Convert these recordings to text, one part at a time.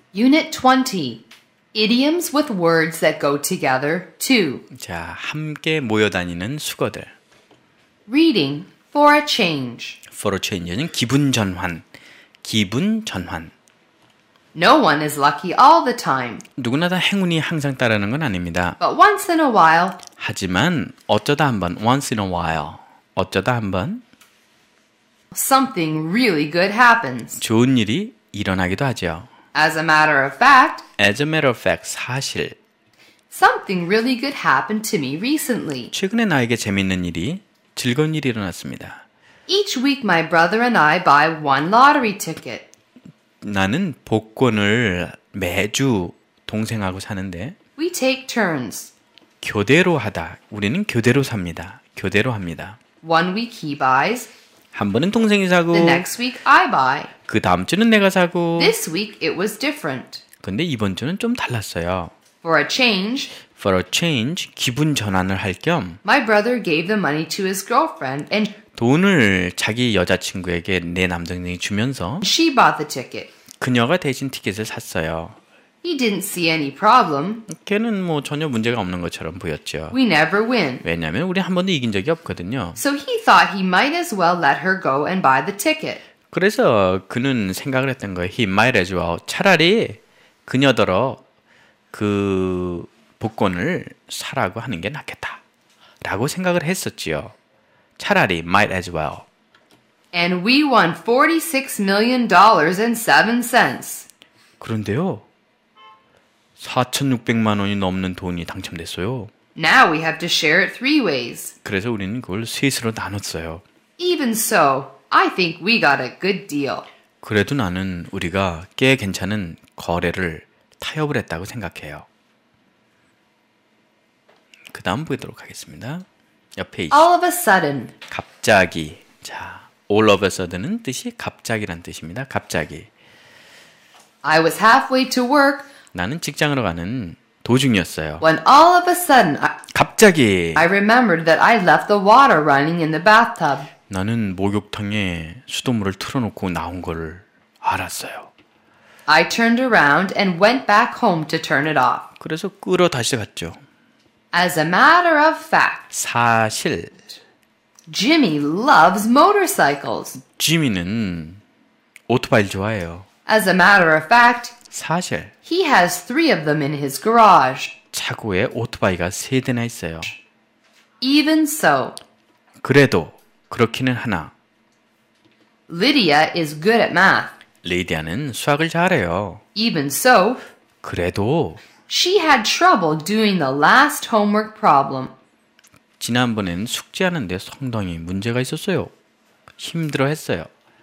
Unit 20. Idioms with words that go together, too. 자, 함께 모여 다니는 수거들. Reading for a change. For a change는 기분 전환. 기분 전환. No one is lucky all the time, 누구나 다 행운이 항상 따르는 건 아닙니다. but once in a while, 하지만 어쩌다 한번 once in a while. 어쩌다 한번 something really good happens. 좋은 일이 일어나기도 하죠. As a matter of fact, As a matter of fact, 사실 something really good happened to me recently. 최근에 나에게 재밌는 일이 즐거운 일이 일어났습니다. Each week my brother and I buy one lottery ticket. 나는 복권을 매주 동생하고 사는데 We take turns. 교대로 하다. 우리는 교대로 삽니다. 교대로 합니다. One week he buys, 한 번은 동생이 사고 the next week I buy. 그 다음 주는 내가 사고 This week it was different. 근데 이번 주는 좀 달랐어요. For a change, For a change, 기분 전환을 할 겸 my brother gave the money to his girlfriend and 돈을 자기 여자친구에게 내 남동생이 주면서 she bought the ticket. 그녀가 대신 티켓을 샀어요. He didn't see any problem. 걔는 뭐 전혀 문제가 없는 것처럼 보였죠. We never win. 왜냐하면 우리 한 번도 이긴 적이 없거든요. So he thought he might as well let her go and buy the ticket. 그래서 그는 생각을 했던 거예요. He might as well. 차라리 그녀더러 그 복권을 사라고 하는 게 낫겠다. 라고 생각을 했었지요. 차라리 might as well. And we won $46 million and 7 cents. 그런데요. 4,600만 원이 넘는 돈이 당첨됐어요. Now we have to share it 3 ways. 그래서 우리는 그걸 셋으로 나눴어요. Even so, I think we got a good deal. 그래도 나는 우리가 꽤 괜찮은 거래를 타협을 했다고 생각해요. 그 다음 보도록 하겠습니다. 옆에 있 All of a sudden, 갑자기. 자, all of a sudden은 뜻이 갑자기란 뜻입니다. 갑자기. I was halfway to work 나는 직장으로 가는 도중이었어요. when all of a sudden 갑자기 I remembered that I left the water running in the bathtub. 나는 목욕탕에 수돗물을 틀어놓고 나온 걸 알았어요. I turned around and went back home to turn it off. 그래서 끌어 다시 갔죠. As a matter of fact, 사실 Jimmy loves motorcycles. 지미는 오토바이를 좋아해요. As a matter of fact, 사실 he has 3 of them in his garage. 차고에 오토바이가 3대나 있어요. Even so, 그래도 그렇기는 하나 Lydia is good at math. 레이디아는 수학을 잘해요. Even so, 그래도 she had trouble doing the last homework problem. 지난번엔 숙제하는데 상당히 문제가 있었어요. 힘들어했어요.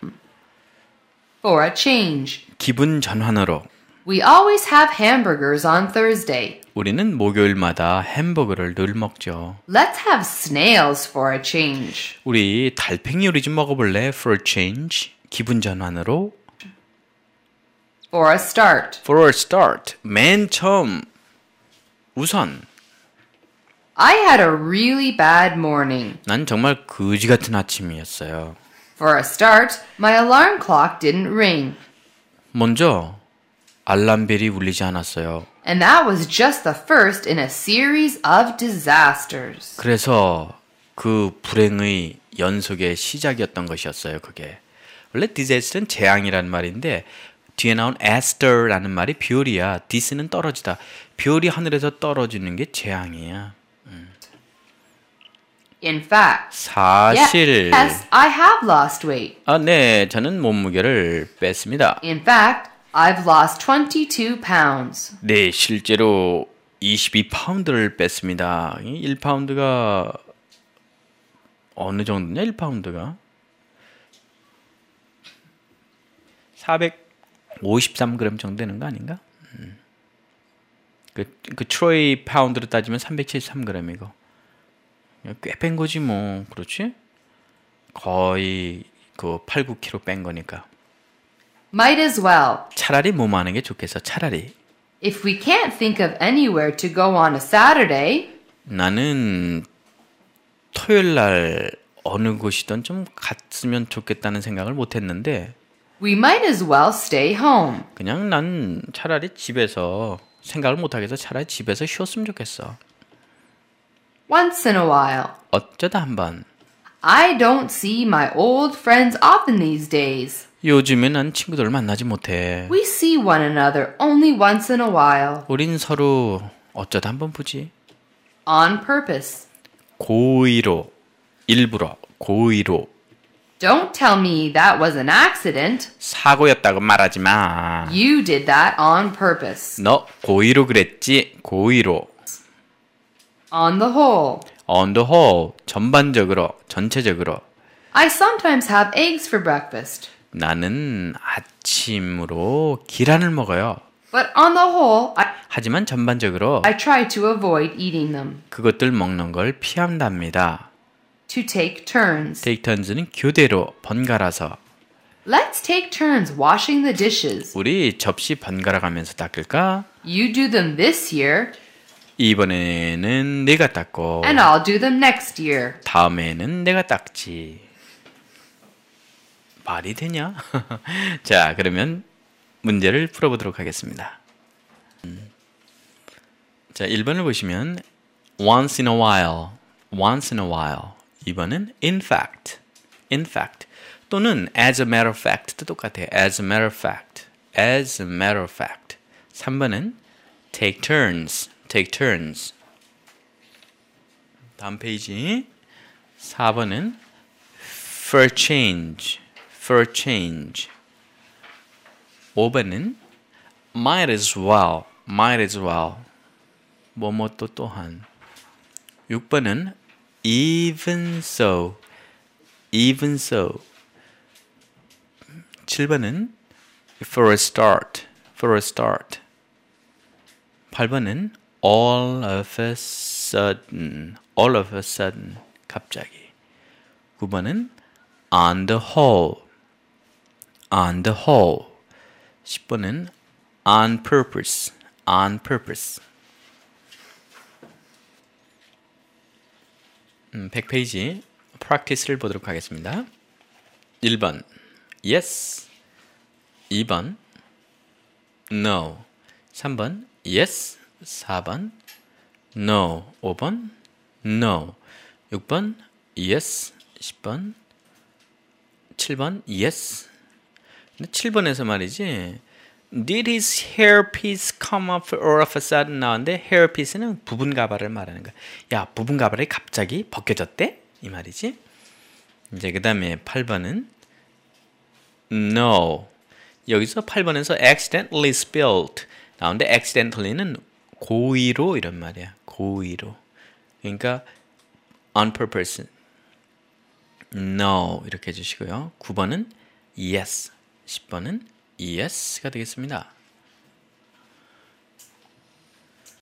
For a change, 기분 전환으로 we always have hamburgers on Thursday. 우리는 목요일마다 햄버거를 늘 먹죠. Let's have snails for a change. 우리 달팽이 요리 좀 먹어볼래? For a change. 기분 전환으로. For a start, For a start. 맨 처음. 우선. I had a really bad morning. 난 정말 거지 같은 아침이었어요. For a start, my alarm clock didn't ring. 먼저 알람벨이 울리지 않았어요. And that was just the first in a series of disasters. 그래서 그 불행의 연속의 시작이었던 것이었어요. 그게. 원래 disaster는 재앙이라는 말인데 뒤에 나온 aster라는 말이 별이야. dis는 떨어지다. 별이 하늘에서 떨어지는 게 재앙이야. In fact, 사실 yes, I have lost weight. 네, 저는 몸무게를 뺐습니다. In fact, I've lost 22 pounds. 네, 실제로 22파운드를 뺐습니다. 1파운드가 어느 정도냐? 1파운드가 453g 정도 되는 거 아닌가? 그 트로이 파운드로 따지면 373g이고 꽤 뺀 거지 뭐. 그렇지? 거의 그 8, 9kg 뺀 거니까. Might as well. 차라리 뭐뭐 하는 게 좋겠어. 차라리. If we can't think of anywhere to go on a Saturday, 나는 토요일 날 어느 곳이든 좀 갔으면 좋겠다는 생각을 못 했는데 We might as well stay home. 그냥 난 차라리 집에서 생각을 못하겠어. 차라리 집에서 쉬었으면 좋겠어. Once in a while. 어쩌다 한번. I don't see my old friends often these days. 요즘에 난 친구들을 만나지 못해. We see one another only once in a while. 우린 서로 어쩌다 한번 보지. On purpose. 고의로, 일부러, 고의로. Don't tell me that was an accident. 사고였다고 말하지 마. You did that on purpose. 너 고의로 그랬지, 고의로. On the whole. On the whole, 전반적으로, 전체적으로. I sometimes have eggs for breakfast. 나는 아침으로 계란을 먹어요. But on the whole, 하지만 전반적으로 I try to avoid eating them. 그것들 먹는 걸 피한답니다. To take turns. take turns는 교대로 번갈아서. Let's take turns washing the dishes. 우리 접시 번갈아 가면서 닦을까? You do them this year, 이번에는 내가 닦고 and I'll do them next year. 다음에는 내가 닦지. 말이 되냐? 자, 그러면 문제를 풀어보도록 하겠습니다. 자, 1번을 보시면 once in a while, once in a while. 2번은 in fact, in fact. 또는 as a matter of fact도 똑같아요. as a matter of fact, as a matter of fact. 3번은 take turns, take turns. 다음 페이지. 4번은 for change, for change. 5번은 might as well, might as well. 뭐뭐 또한. 6번은 even so, even so. 7번은 for a start, for a start. 8번은 all of a sudden, all of a sudden. 갑자기. 9번은 on the whole, on the whole. 10번은 on purpose, on purpose. 100페이지 practice를 보도록 하겠습니다. 1번 yes, 2번 no, 3번 yes, 4번 no, 5번 no, 6번 yes, 10번 7번 yes. 근데 7번에서 말이지 Did his hairpiece come up all of a sudden 나왔는데 hairpiece는 부분 가발을 말하는 거야. 야, 부분 가발이 갑자기 벗겨졌대? 이 말이지. 이제 그 다음에 8번은 no. 여기서 8번에서 accidentally spilled 나오는데 accidentally는 고의로 이런 말이야. 고의로. 그러니까 on purpose. no 이렇게 해주시고요. 9번은 yes. 10번은 yes가 되겠습니다.